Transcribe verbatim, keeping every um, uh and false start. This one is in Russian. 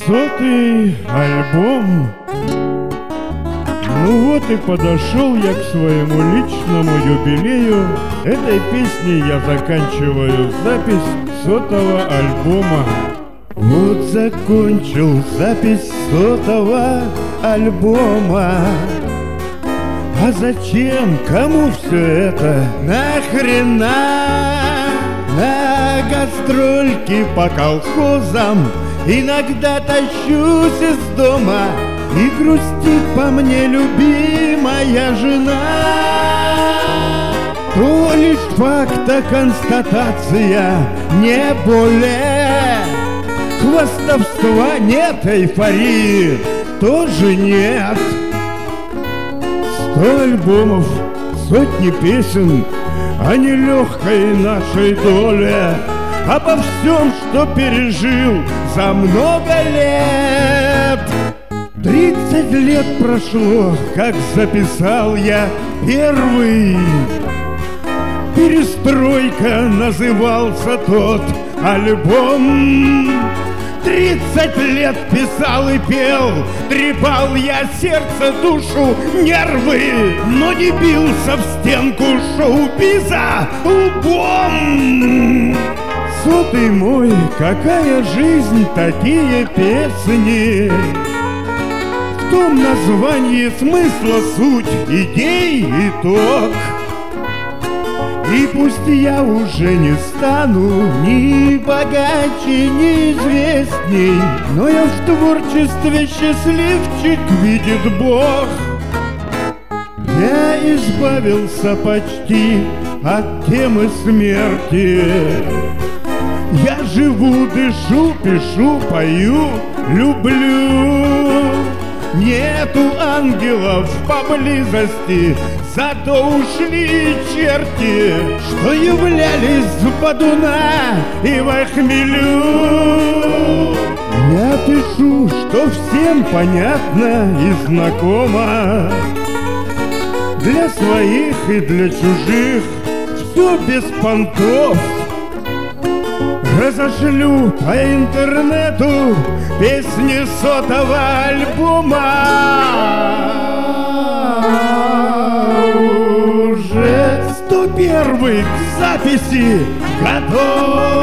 Сотый альбом. Ну вот и подошел я к своему личному юбилею. Этой песней я заканчиваю запись сотого альбома. Вот закончил запись сотого альбома. А зачем, кому все это? Нахрена? На гастрольки по колхозам иногда тащусь из дома, и грустит по мне любимая жена. То лишь факта констатация, не более. Хвастовства нет, эйфории тоже нет. Сто альбомов, сотни песен о нелегкой нашей доле, обо всем, что пережил за много лет. Тридцать лет прошло, как записал я первый. «Перестройка» назывался тот альбом. Тридцать лет писал и пел, трепал я сердце, душу, нервы, но не бился в стенку шоу-биза лбом. Сотый мой, какая жизнь, такие песни. В том названии смысла суть, идей итог. И пусть я уже не стану ни богаче, ни известней, но я в творчестве счастливчик, видит Бог. Я избавился почти от темы смерти. Я живу, дышу, пишу, пою, люблю. Нету ангелов поблизости, зато ушли черти, что являлись в бодуна и во хмелю. Я пишу, что всем понятно и знакомо. Для своих и для чужих все без понтов. Разошлю по интернету песни сотого альбома. Уже сто первый к записи готов.